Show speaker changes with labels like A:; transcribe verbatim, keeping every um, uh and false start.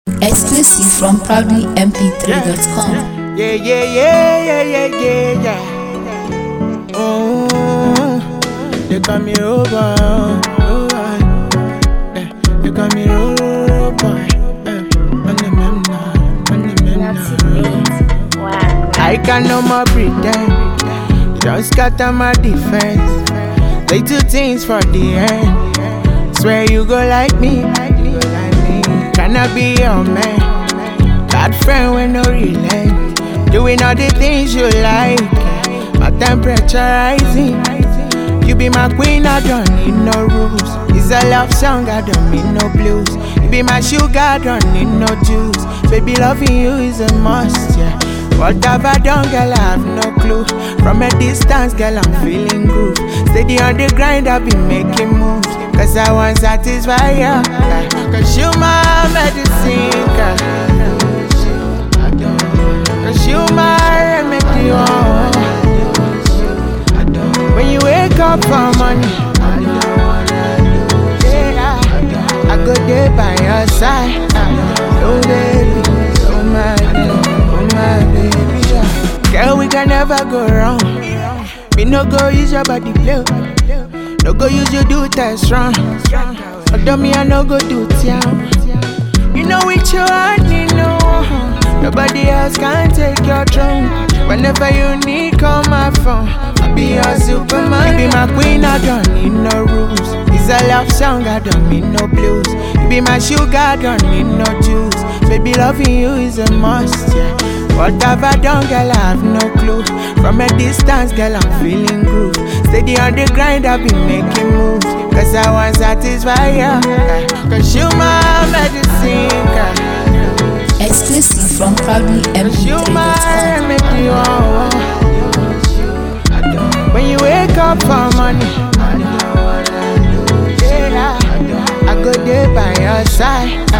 A: Exclusive from proudly m p three dot com.
B: Yeah, yeah, yeah, yeah, yeah, yeah, yeah. Oh, they call me Robo. Oh, yeah. They call me Robo. On the mem now, on the mem now. I can no more pretend. Just scatter my defense. They do things for the end. Swear you go like me. Can I be your man? Bad friend with no relent. Doing all the things you like. My temperature rising. You be my queen, I don't need no rules. It's a love song, I don't need no blues. You be my sugar, I don't need no juice. Baby, loving you is a must, yeah. What have I done, girl, I have no clue. From a distance, girl, I'm feeling groove. Steady on the grind, I've been making moves. Cause I want to satisfy you. Cause you my medicine, girl. Cause you my remedy, oh. When you wake up for money, yeah, I go there by your side. Oh baby, oh my baby, oh my baby, yeah. Girl, we can never go wrong. Me no go use your body play. No go use your do test wrong. Although me I no go do town. You know with your honey, no. Nobody else can take your throne. Whenever you need, call my phone. I'll be your superman. You be my queen, I don't need no rules. It's a love song, I don't need no blues. You be my sugar, I don't need no juice. Baby, loving you is a must, yeah. What have I done, girl, I have no clue. From a distance, girl, I'm feeling groove. Steady on the grind, I've been making moves. Cause I want to satisfy you. Cause you my medicine, girl.
A: Exclusive from proudly m p three dot com.
B: You my remedy, oh. When you wake up for money, yeah, I go there by your side.